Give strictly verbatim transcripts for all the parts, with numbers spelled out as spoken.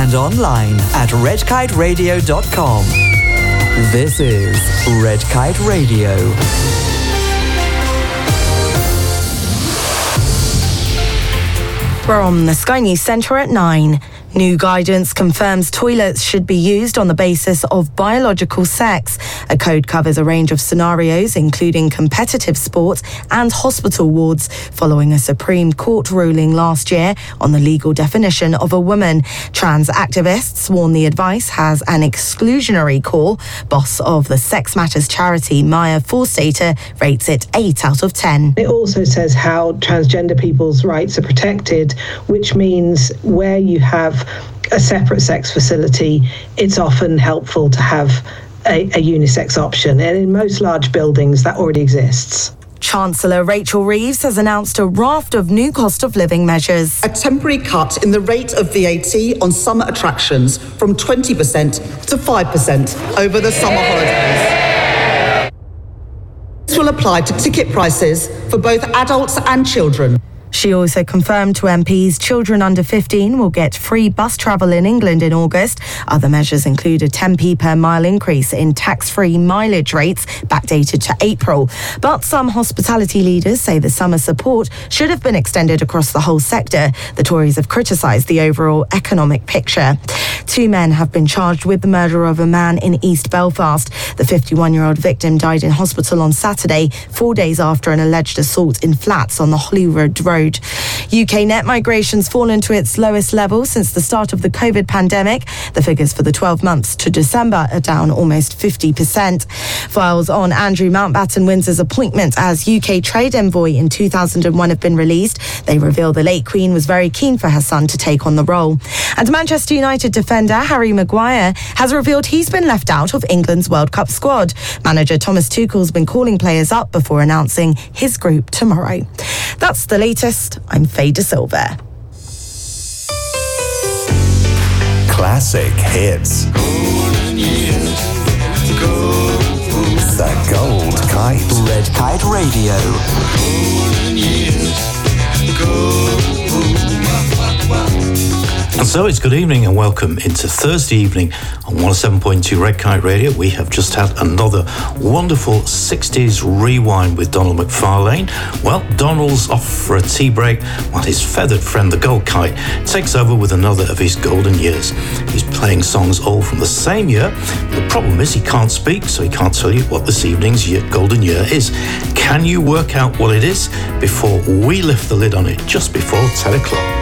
and online at red kite radio dot com. This is Red Kite Radio. We're on the Sky News Centre at nine. New guidance confirms toilets should be used on the basis of biological sex. A code covers a range of scenarios, including competitive sports and hospital wards, following a Supreme Court ruling last year on the legal definition of a woman. Trans activists warn the advice has an exclusionary core. Boss of the Sex Matters charity, Maya Forstater, rates it eight out of ten. It also says how transgender people's rights are protected, which means where you have a separate sex facility, it's often helpful to have a, a unisex option. And in most large buildings, that already exists. Chancellor Rachel Reeves has announced a raft of new cost of living measures. A temporary cut in the rate of V A T on summer attractions from twenty percent to five percent over the summer holidays. This will apply to ticket prices for both adults and children. She also confirmed to M Ps children under fifteen will get free bus travel in England in August. Other measures include a ten p per mile increase in tax-free mileage rates backdated to April. But some hospitality leaders say the summer support should have been extended across the whole sector. The Tories have criticised the overall economic picture. Two men have been charged with the murder of a man in East Belfast. The fifty-one-year-old victim died in hospital on Saturday, four days after an alleged assault in flats on the Holyrood Road. U K net migration's fallen to its lowest level since the start of the COVID pandemic. The figures for the twelve months to December are down almost fifty percent. Files on Andrew Mountbatten Windsor's appointment as U K trade envoy in two thousand one have been released. They reveal the late Queen was very keen for her son to take on the role. And Manchester United defender Harry Maguire has revealed he's been left out of England's World Cup squad. Manager Thomas Tuchel's been calling players up before announcing his group tomorrow. That's the latest. I'm Faye De Silva. Classic hits. Golden years, gold. The Gold Kite. Red Kite Radio. Golden years, gold. And so it's good evening and welcome into Thursday evening on one oh seven point two Red Kite Radio. We have just had another wonderful sixties rewind with Donald McFarlane. Well, Donald's off for a tea break while his feathered friend, the Gold Kite, takes over with another of his golden years. He's playing songs all from the same year. The problem is he can't speak, so he can't tell you what this evening's year, golden year is. Can you work out what it is before we lift the lid on it just before ten o'clock?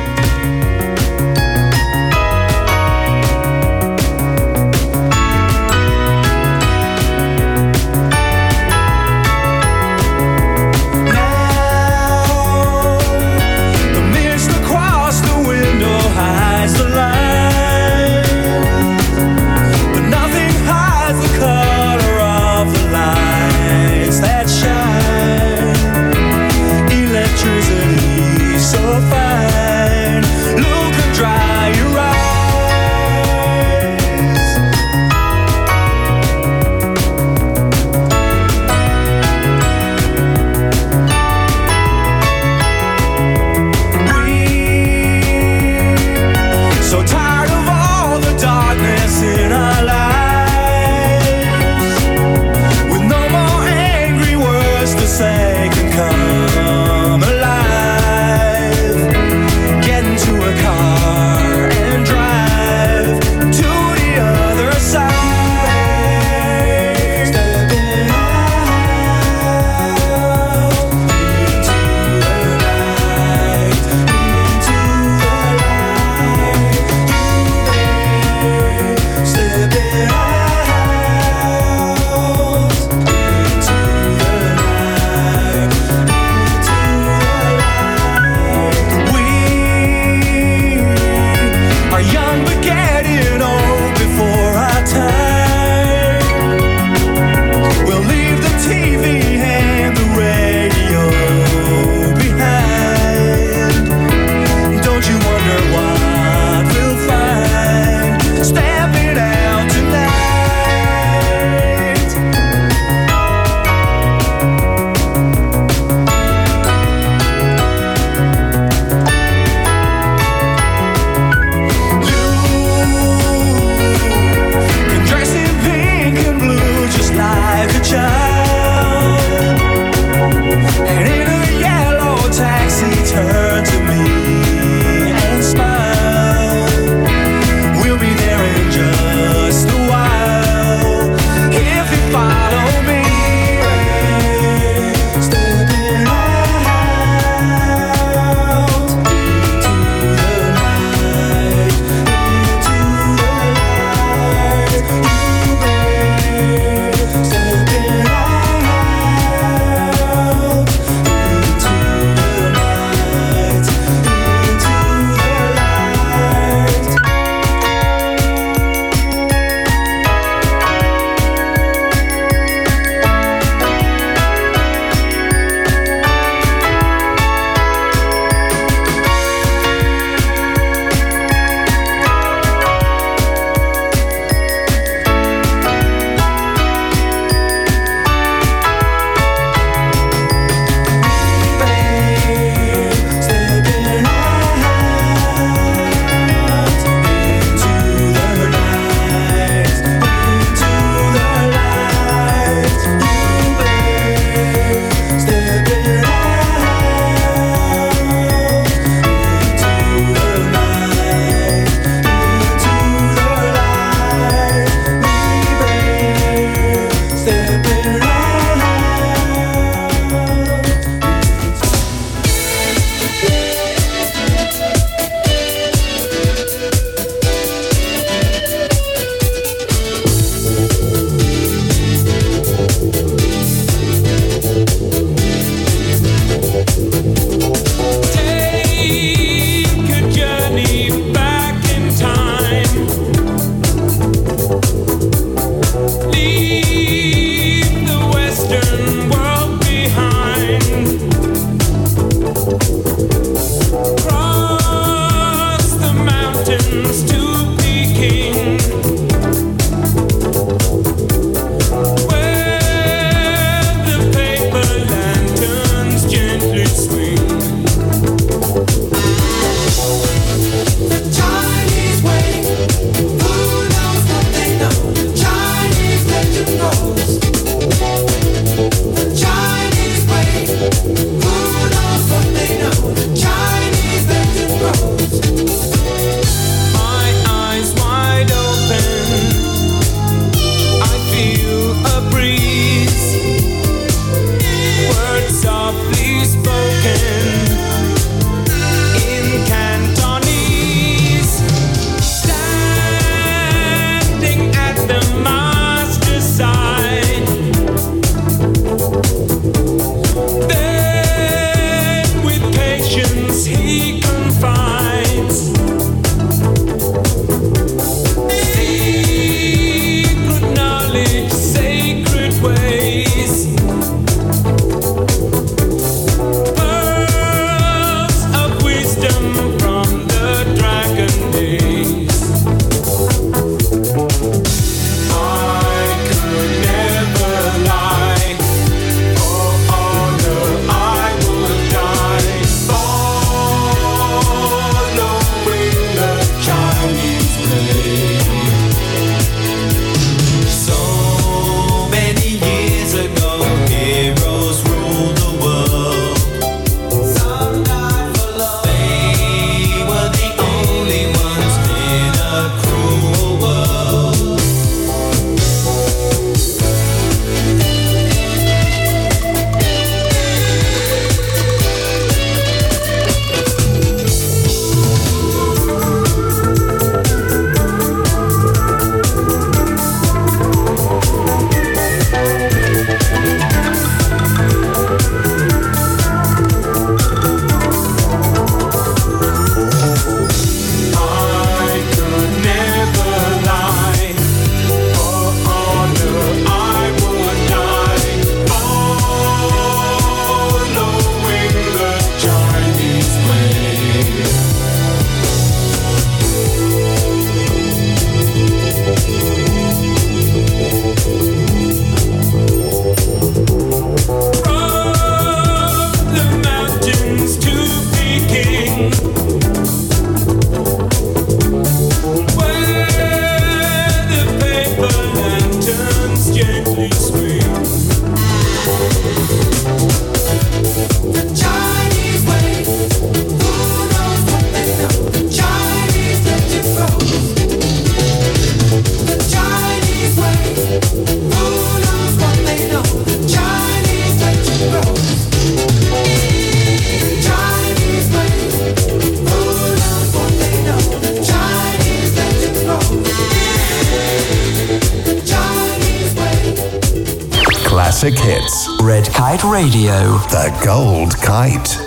Classic hits. Red Kite Radio. The Gold Kite.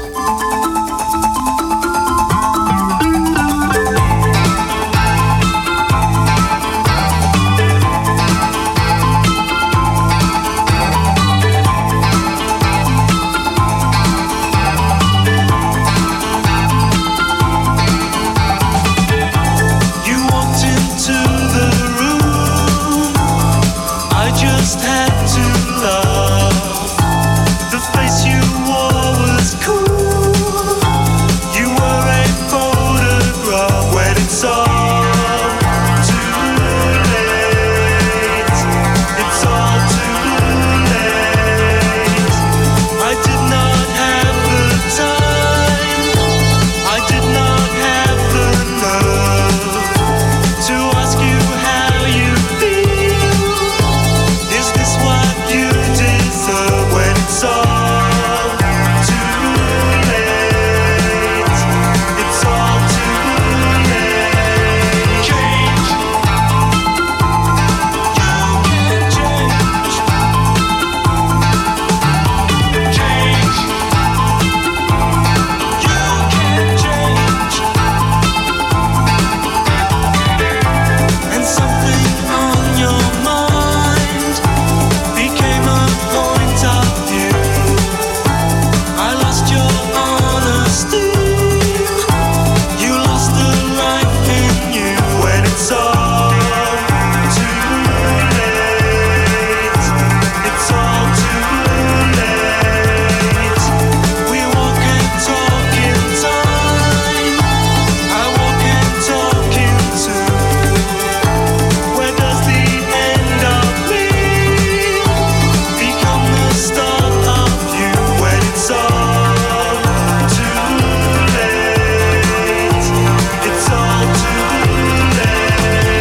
Cool. It's all too late.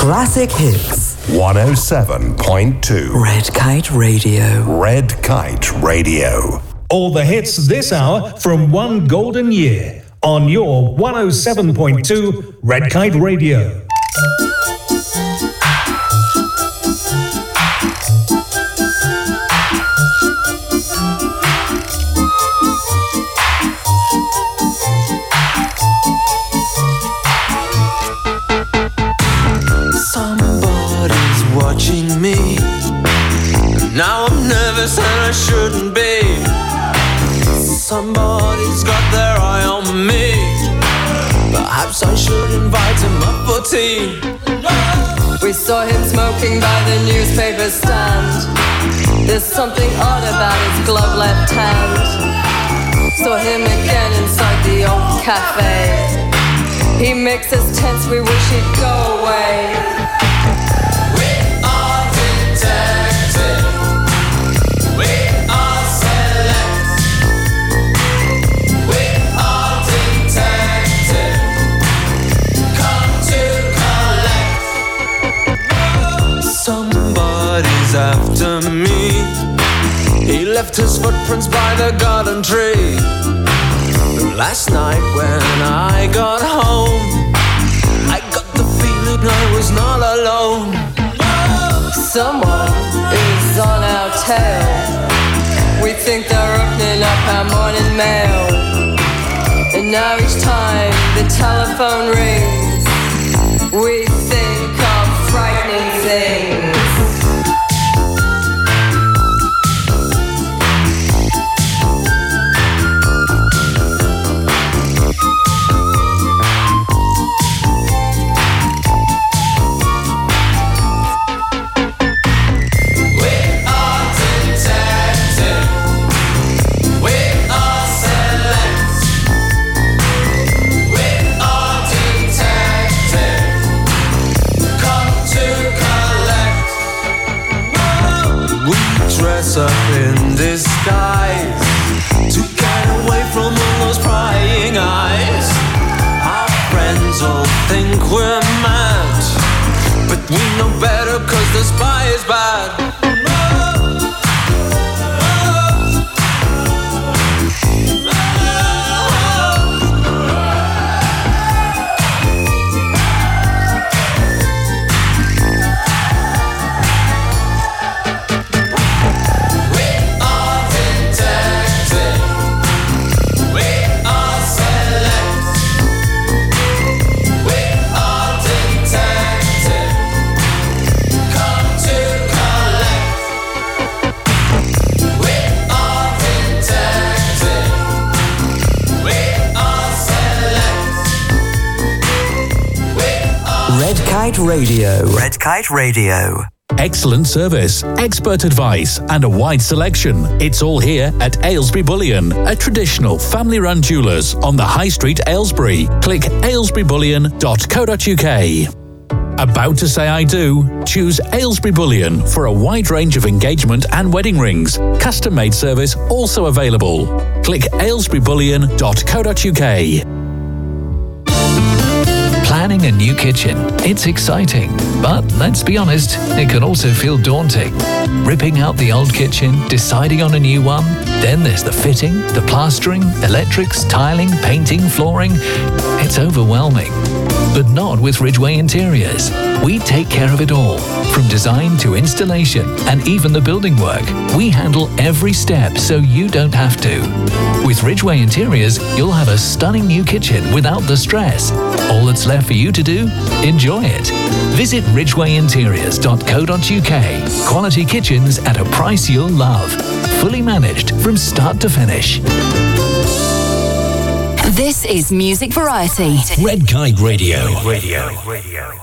Classic hits. one oh seven point two. Red Kite Radio. Red Kite Radio. All the hits this hour from one golden year on your one oh seven point two Red Kite Radio. Me. Now I'm nervous and I shouldn't be. Somebody's got their eye on me. Perhaps I should invite him up for tea. We saw him smoking by the newspaper stand. There's something odd about his glove left hand. Saw him again inside the old cafe. He makes us tense, we wish he'd go away. After me, he left his footprints by the garden tree. But last night when I got home, I got the feeling I was not alone. Someone is on our tail. We think they're opening up our morning mail. And now each time the telephone rings, we think of frightening things. Up in disguise to get away from all those prying eyes. Our friends all think we're mad, but we know better cause the spy is bad. Red Kite Radio. Red Kite Radio. Excellent service, expert advice, and a wide selection. It's all here at Aylesbury Bullion, a traditional family-run jewellers on the High Street, Aylesbury. Click aylesbury bullion dot co dot uk. About to say I do? Choose Aylesbury Bullion for a wide range of engagement and wedding rings. Custom-made service also available. Click aylesbury bullion dot co dot uk. Planning a new kitchen. It's exciting, but let's be honest, it can also feel daunting. Ripping out the old kitchen, deciding on a new one, then there's the fitting, the plastering, electrics, tiling, painting, flooring. It's overwhelming. But not with Ridgeway Interiors. We take care of it all, from design to installation and even the building work. We handle every step so you don't have to. With Ridgeway Interiors, you'll have a stunning new kitchen without the stress. All that's left for you to do? Enjoy it. Visit ridgeway interiors dot co dot uk. Quality kitchens at a price you'll love. Fully managed from start to finish. This is Music Variety. Red Kite Radio. Radio. Radio.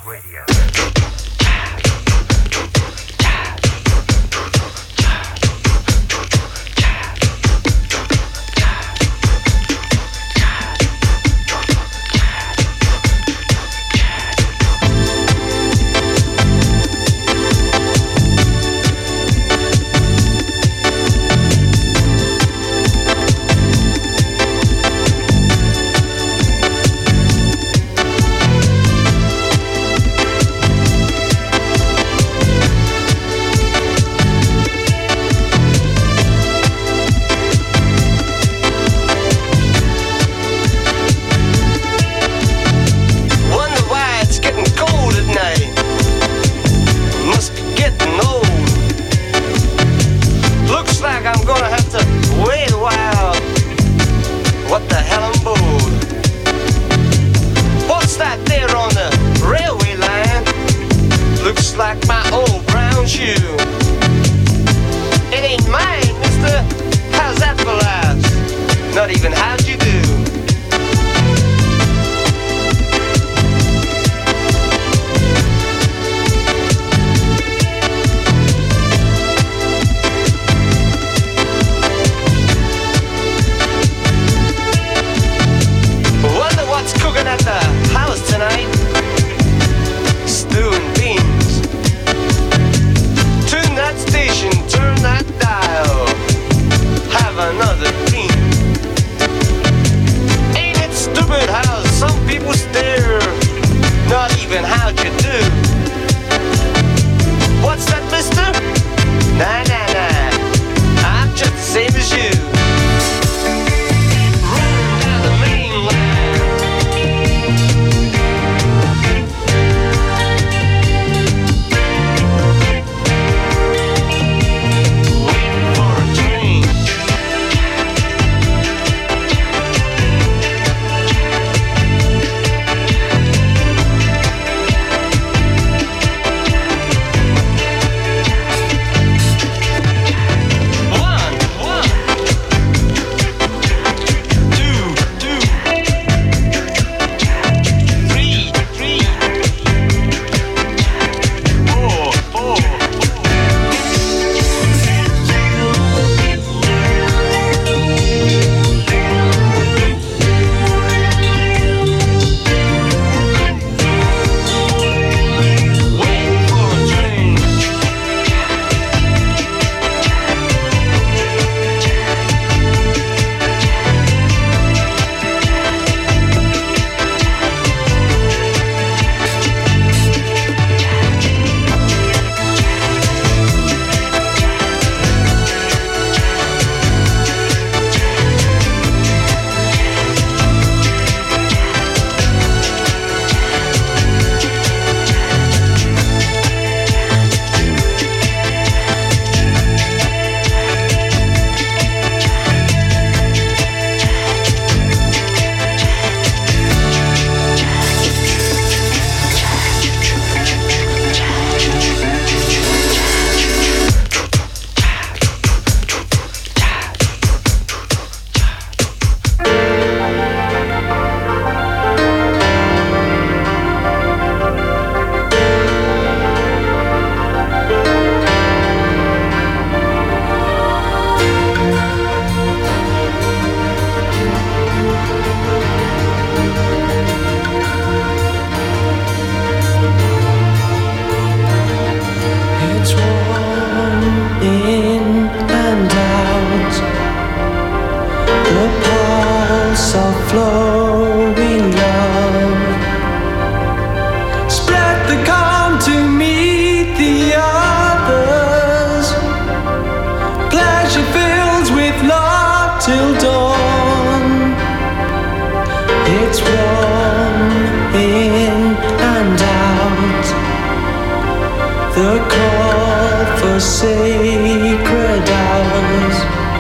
the call for sacred hours.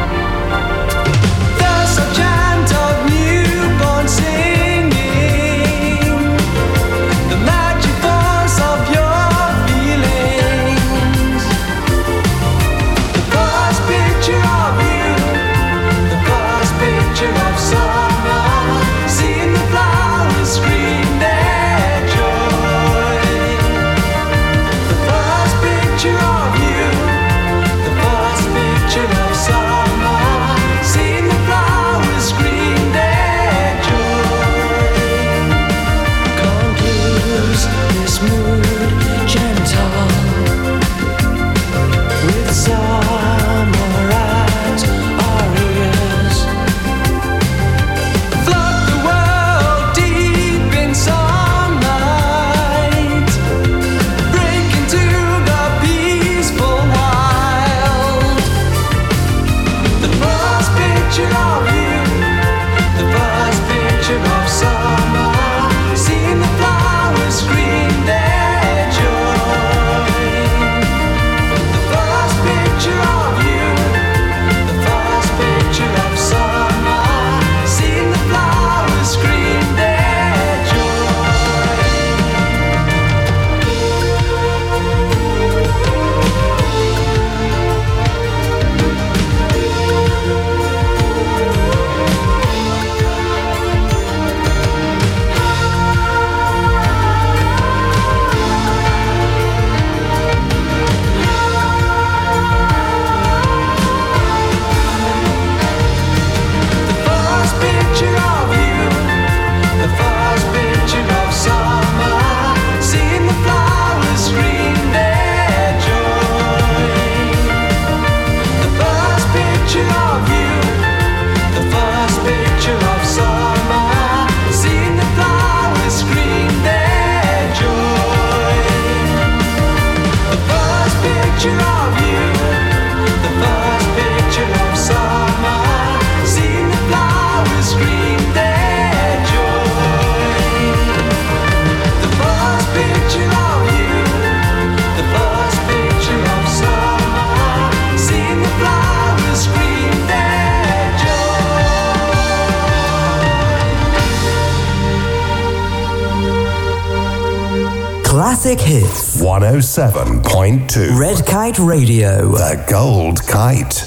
There's a chant of newborn singing, the magic force of your feelings. The first picture of you, the first picture of summer, seeing the flowers scream their joy. The first picture of you, the first picture of summer, seeing the flowers scream their joy. Can't lose this mood, gentle, with summer at our ears. Flood the world deep in sunlight, break into the peaceful wild. The first picture of you, the first picture of summer, seeing the flowers scream their joy. The first picture of you, the first picture of summer, seeing the flowers scream their joy. The first picture of you, the first picture of summer, seeing the flowers scream their joy. The first picture of you, the first picture of summer, seeing the flowers scream their joy. The first picture of you, the first picture of summer, seeing the flowers scream their joy. The first picture of you, the first picture of summer, seeing the flowers scream their joy. Classic hits. one oh seven point two. Red Kite Radio. The Gold Kite.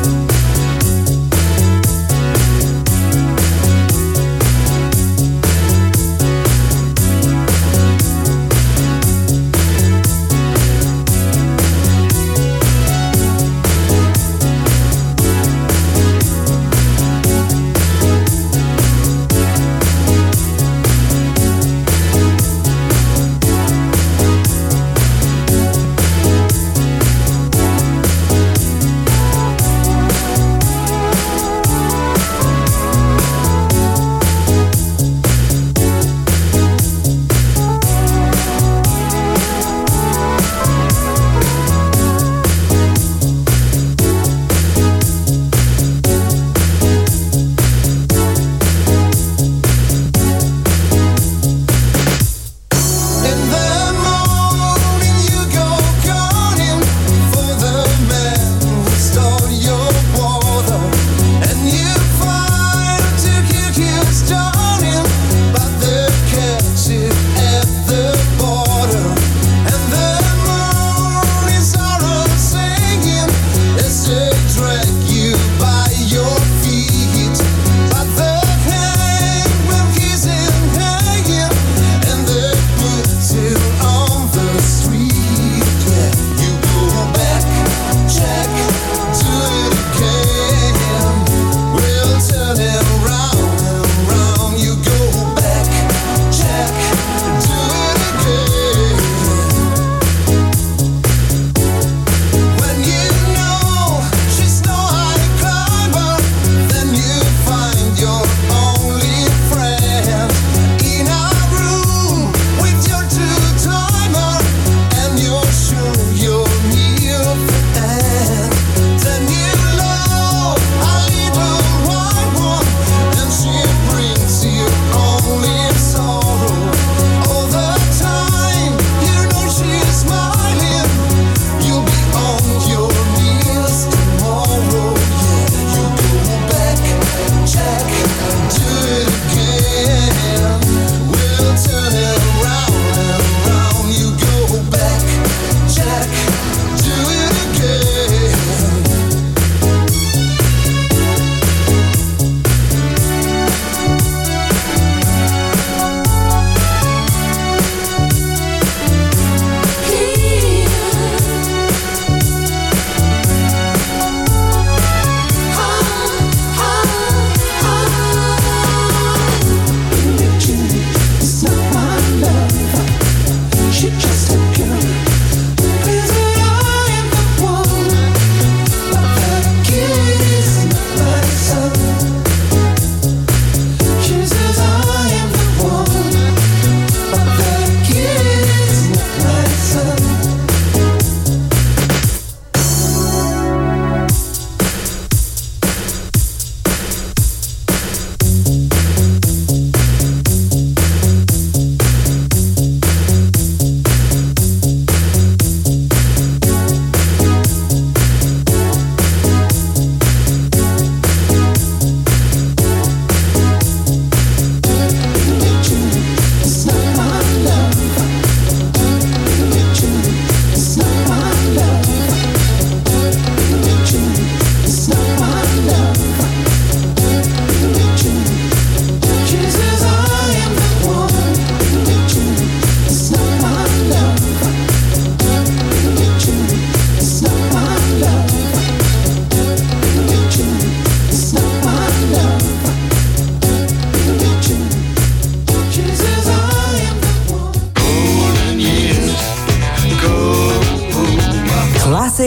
The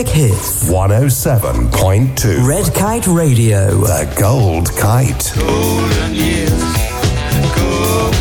Classic hits. one oh seven point two. Red Kite Radio. The Gold Kite. Golden years. Go.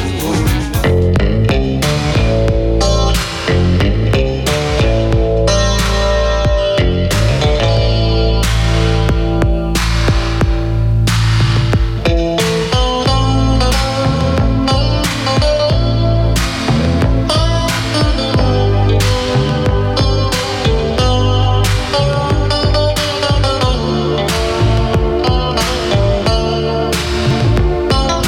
Go.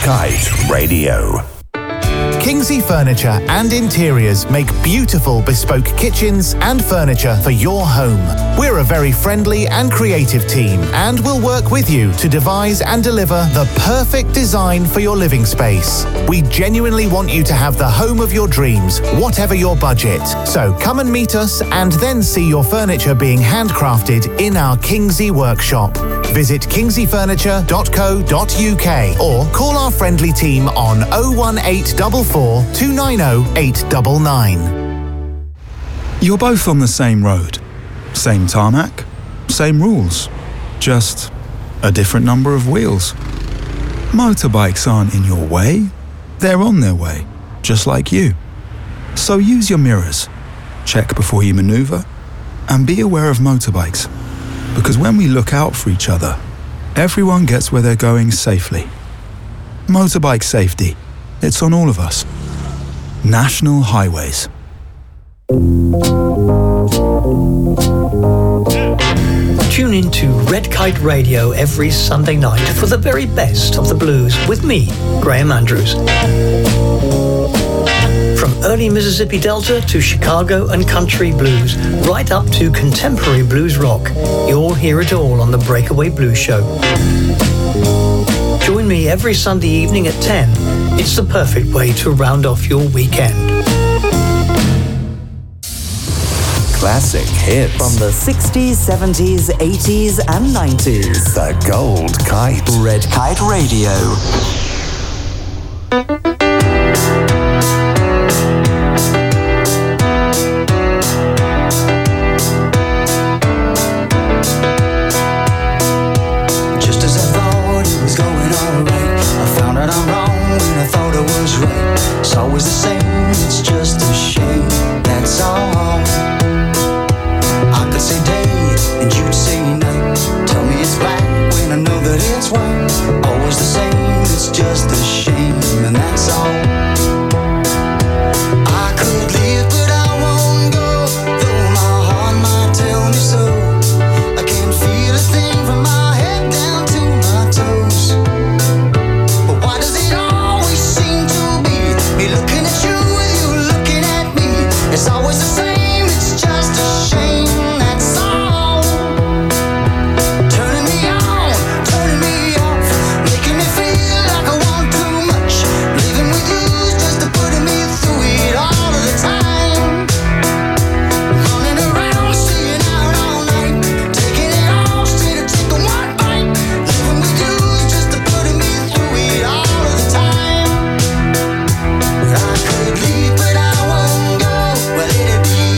Kite Radio. Kingsley Furniture and Interiors make beautiful bespoke kitchens and furniture for your home. We're a very friendly and creative team and will work with you to devise and deliver the perfect design for your living space. We genuinely want you to have the home of your dreams, whatever your budget. So come and meet us and then see your furniture being handcrafted in our Kingsley workshop. Visit kingsley furniture dot co dot uk or call our friendly team on oh one eight four four, two nine oh, eight nine nine. You're both on the same road, same tarmac, same rules, just a different number of wheels. Motorbikes aren't in your way, they're on their way, just like you. So use your mirrors, check before you maneuver, and be aware of motorbikes. Because when we look out for each other, everyone gets where they're going safely. Motorbike safety, it's on all of us. National Highways. Tune in to Red Kite Radio every Sunday night for the very best of the blues with me, Graham Andrews. From early Mississippi Delta to Chicago and country blues, right up to contemporary blues rock, you'll hear it all on the Breakaway Blues Show. Join me every Sunday evening at ten. It's the perfect way to round off your weekend. Classic hits. From the sixties, seventies, eighties and nineties. The Gold Kite. Red Kite Radio. Well, it'd be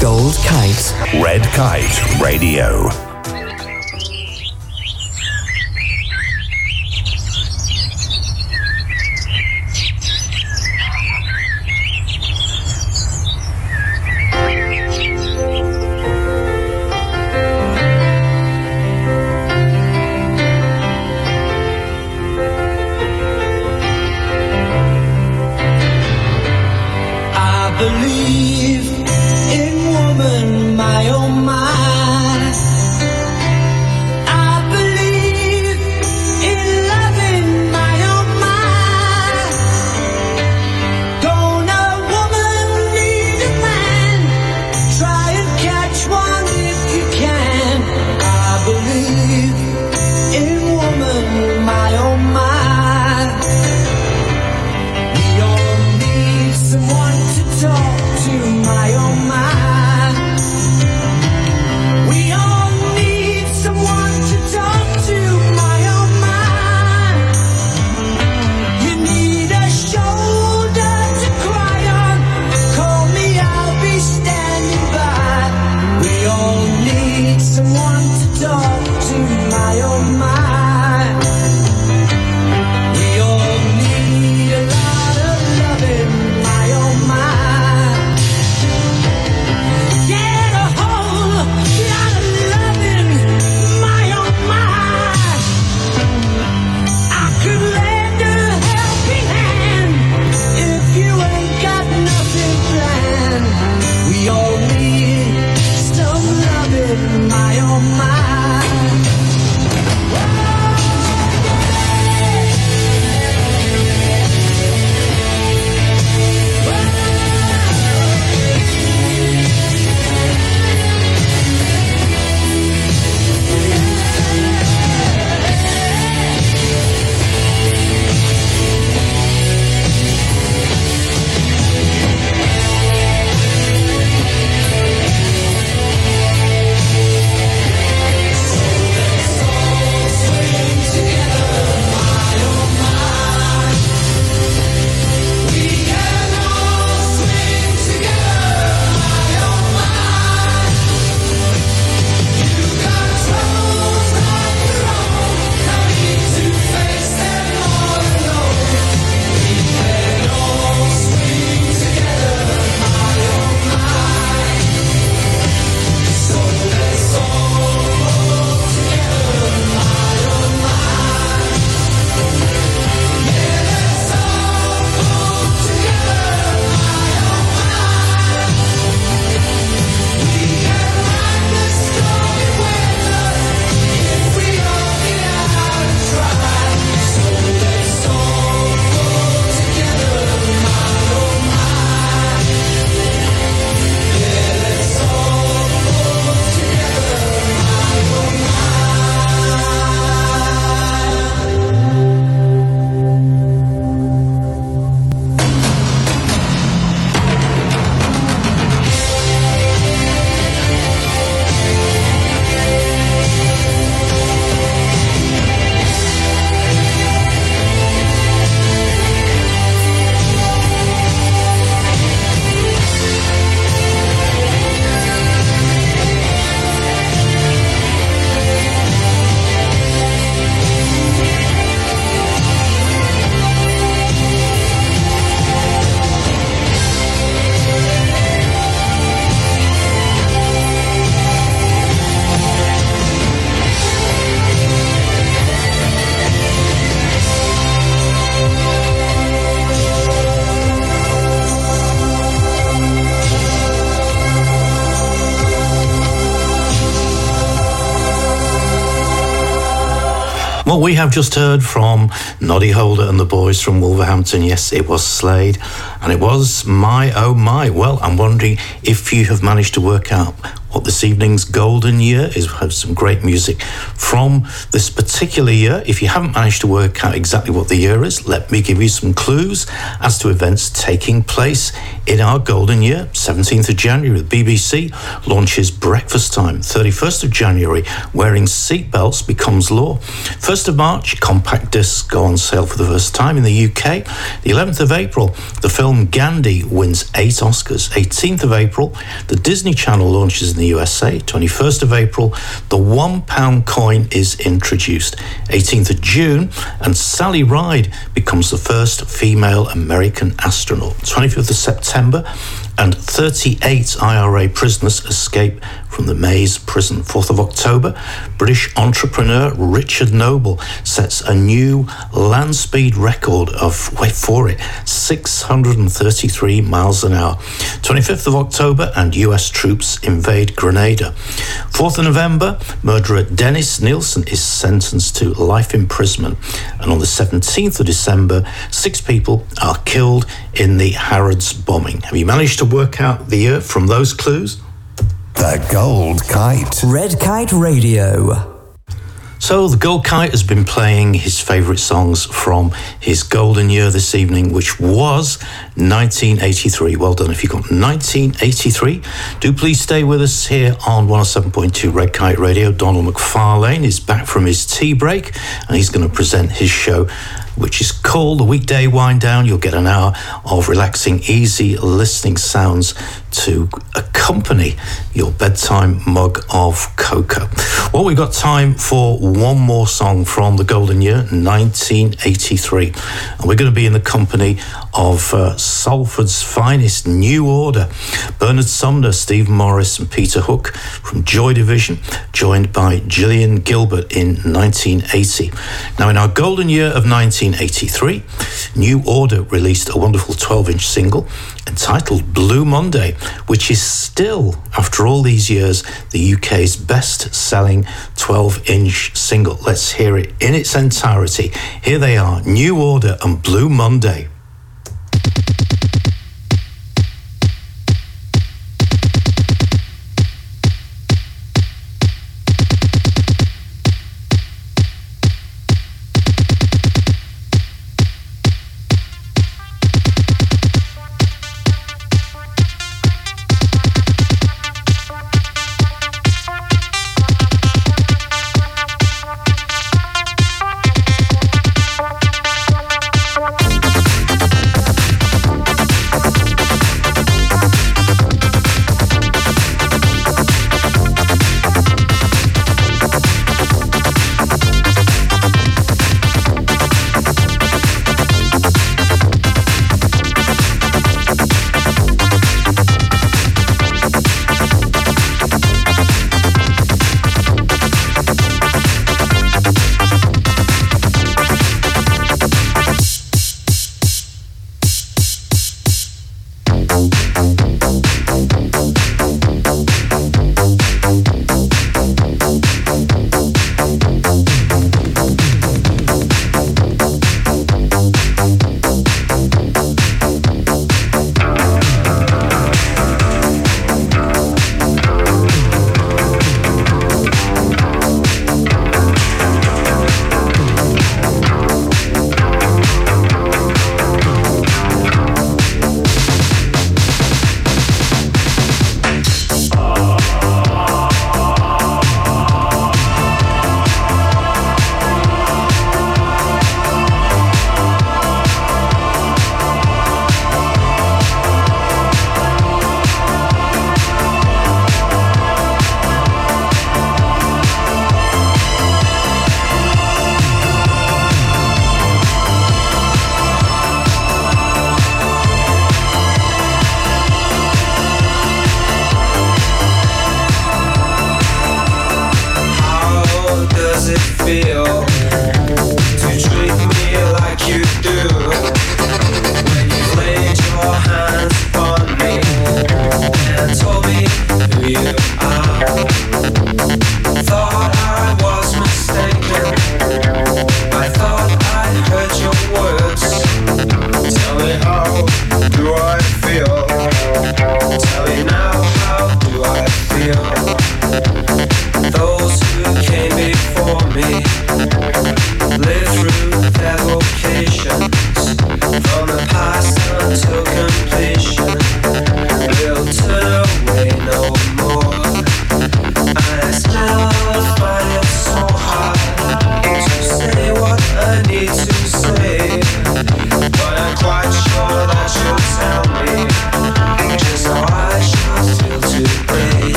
Gold Kite. Red Kite Radio. Believe in woman, my oh my. I believe in loving, my oh my. Don't a woman need a man? Try and catch one if you can. I believe in woman, my oh my. We all need someone to talk to, my oh my. We all need someone to talk to, my oh my. You need a shoulder to cry on. Call me, I'll be standing by. We all need someone to talk to, my oh my. We all need a lot of loving, my oh my. Get a whole lot of loving, my oh my. I could lend a helping hand if you ain't got nothing planned. We all need some loving, my oh my. Well, we have just heard from Noddy Holder and the boys from Wolverhampton. Yes, it was Slade, and it was My Oh My. Well, I'm wondering if you have managed to work out what this evening's golden year is. We have some great music from this particular year. If you haven't managed to work out exactly what the year is, let me give you some clues as to events taking place in our golden year. seventeenth of January, the B B C launches Breakfast Time. thirty-first of January, wearing seatbelts becomes law. first of March, compact discs go on sale for the first time in the U K. The eleventh of April, the film Gandhi wins eight Oscars. eighteenth of April, the Disney Channel launches in the U S A. twenty-first of April, the one pound coin is introduced. eighteenth of June, and Sally Ride becomes the first female American astronaut. twenty-fifth of September, and thirty-eight I R A prisoners escape from the Maze prison. fourth of October, British entrepreneur Richard Noble sets a new land speed record of, wait for it, six hundred thirty-three miles an hour. twenty-fifth of October, and U S troops invade Grenada. fourth of November, murderer Dennis Nielsen is sentenced to life imprisonment. And on the seventeenth of December, six people are killed in the Harrods bombing. Have you managed to work out the year from those clues? The Gold Kite. Red Kite Radio. So the Gold Kite has been playing his favourite songs from his golden year this evening, which was nineteen eighty-three. Well done if you got nineteen eighty-three. Do please stay with us here on one oh seven point two Red Kite Radio. Donald McFarlane is back from his tea break, and he's going to present his show, which is called The Weekday Wind Down. You'll get an hour of relaxing, easy listening sounds to accompany your bedtime mug of cocoa. Well, we've got time for one more song from the golden year, nineteen eighty-three. And we're going to be in the company of uh, Salford's finest, New Order. Bernard Sumner, Steve Morris and Peter Hook from Joy Division, joined by Gillian Gilbert in nineteen eighty. Now, in our golden year of nineteen eighty-three, New Order released a wonderful twelve-inch single entitled Blue Monday, which is still, after all these years, the U K's best-selling twelve-inch single. Let's hear it in its entirety. Here they are, New Order and Blue Monday. We'll be right back.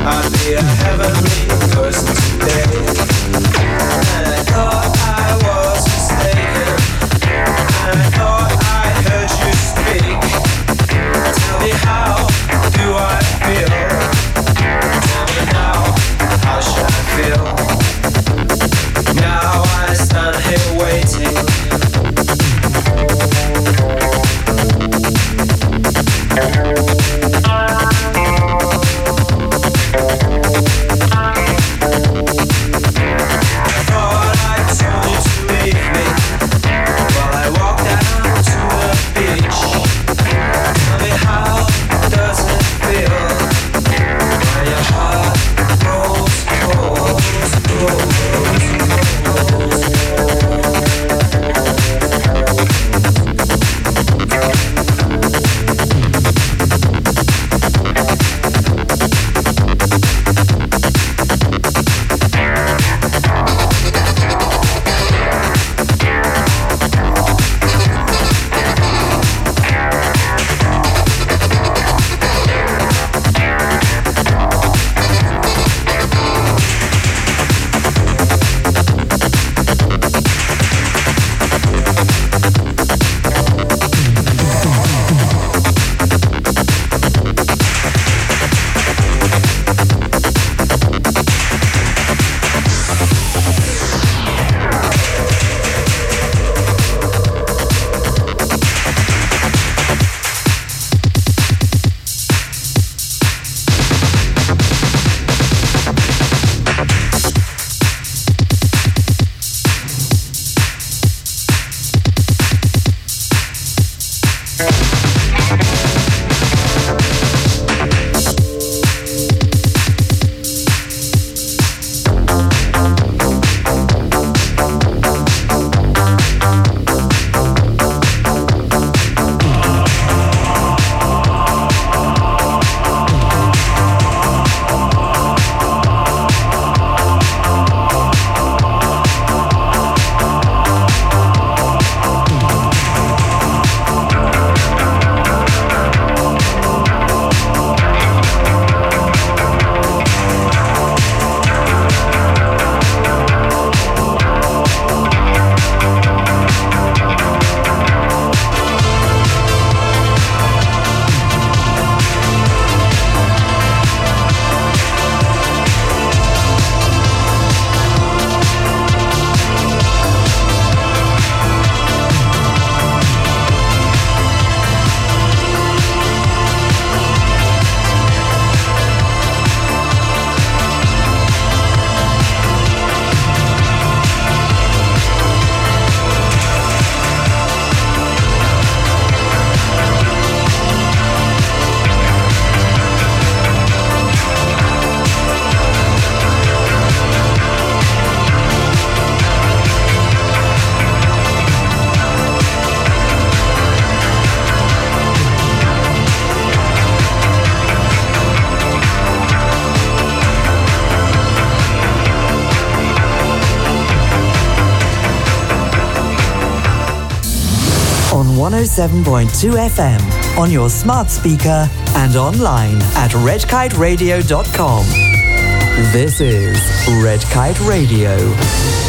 I'd be a heavenly person today. And I thought I was mistaken, and I thought I heard you speak. Tell me, how do I feel? Tell me now, how should I feel? Now I stand here waiting. one oh seven point two F M, on your smart speaker and online at red kite radio dot com. This is Red Kite Radio.